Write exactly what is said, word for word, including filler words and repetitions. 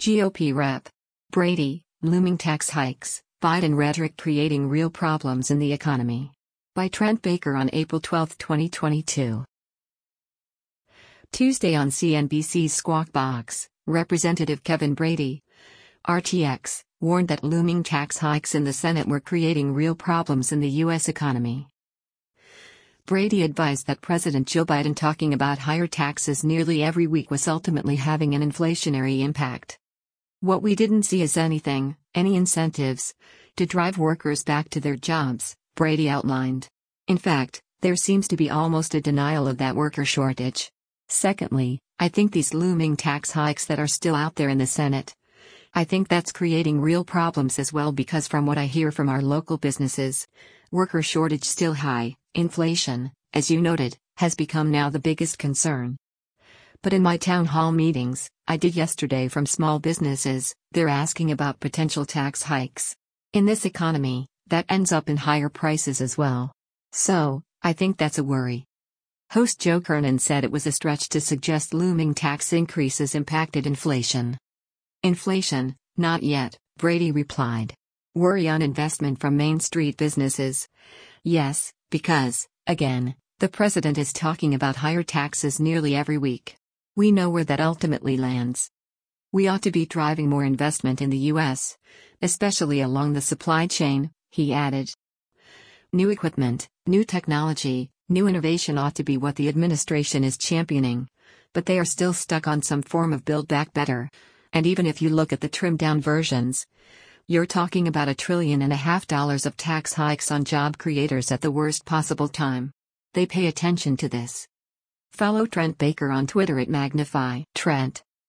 G O P Rep. Brady, looming tax hikes, Biden rhetoric creating real problems in the economy. By Trent Baker on April twelfth, twenty twenty-two. Tuesday on C N B C's Squawk Box, Representative Kevin Brady, R T X, warned that looming tax hikes in the Senate were creating real problems in the U S economy. Brady advised that President Joe Biden talking about higher taxes nearly every week was ultimately having an inflationary impact. What we didn't see is anything, any incentives, to drive workers back to their jobs, Brady outlined. In fact, there seems to be almost a denial of that worker shortage. Secondly, I think these looming tax hikes that are still out there in the Senate, I think that's creating real problems as well because from what I hear from our local businesses, worker shortage still high, inflation, as you noted, has become now the biggest concern. But in my town hall meetings, I did yesterday from small businesses, they're asking about potential tax hikes. In this economy, that ends up in higher prices as well. So, I think that's a worry. Host Joe Kernan said it was a stretch to suggest looming tax increases impacted inflation. Inflation, not yet, Brady replied. Worry on investment from Main Street businesses? Yes, because, again, the president is talking about higher taxes nearly every week. We know where that ultimately lands. We ought to be driving more investment in the U S, especially along the supply chain, he added. New equipment, new technology, new innovation ought to be what the administration is championing, but they are still stuck on some form of Build Back Better. And even if you look at the trimmed-down versions, you're talking about a trillion and a half dollars of tax hikes on job creators at the worst possible time. They pay attention to this. Follow Trent Baker on Twitter at Magnify Trent.